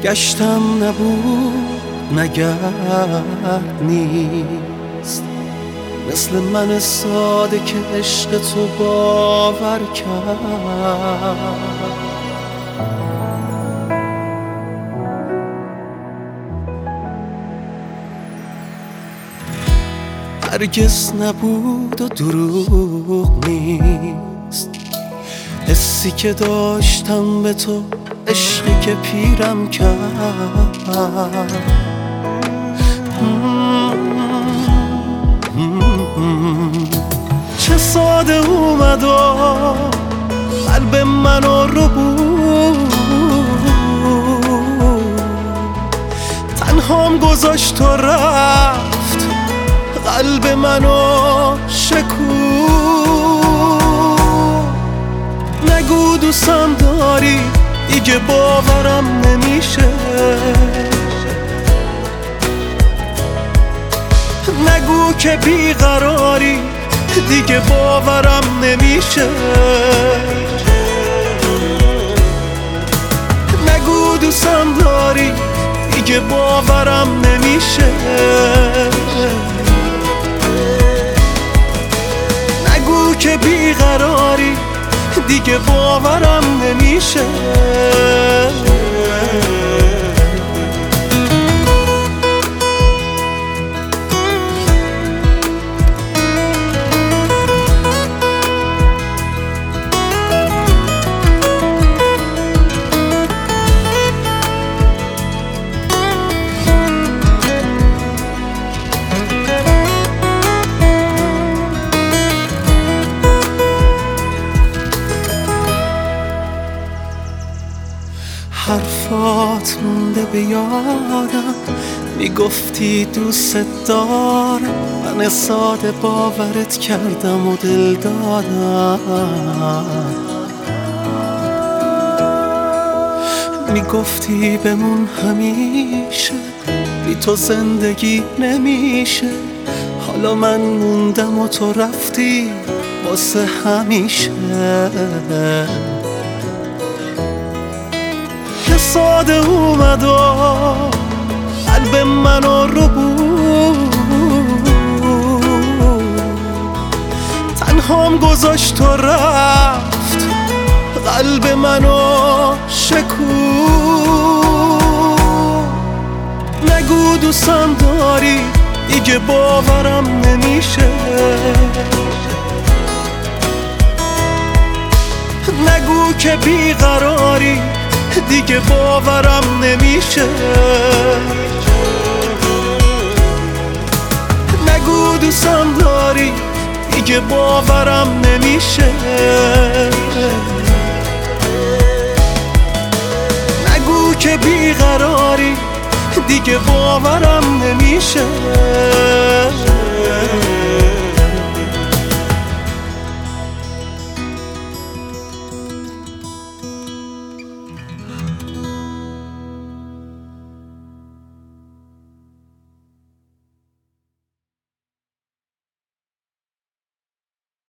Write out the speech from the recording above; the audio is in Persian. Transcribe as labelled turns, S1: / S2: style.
S1: گشتم نبود نگرد نیست، مثل من ساده که عشق تو باور کرد. هرگز نبود و دروغ نیست، حسی که داشتم به تو، عشقی که پیرم کرد. چه ساده اومد و قلب منو رو بود، تنهام گذاشت و رفت، قلب منو شکوت. نگو دوستم داری، دیگه باورم نمیشه. نگو که بیقراری، دیگه باورم نمیشه. نگو دوستم داری، دیگه باورم نمیشه. نگو که بیقراری، دیگه باورم نمیشه. حرفات مونده به یادم، میگفتی دوست دارم، من ساده باورت کردم و دل دادم. میگفتی بمون همیشه، بی تو زندگی نمیشه. حالا من موندم و تو رفتی واسه همیشه. ساده اومد و قلب منو رو بود، تنهام گذاشت و رفت، قلب منو شکوت. نگو دوستم داری، دیگه باورم نمیشه. نگو که بیقراری، دیگه باورم نمیشه. نگو دوستم داری، دیگه باورم نمیشه. نگو که بیقراری، دیگه باورم نمیشه.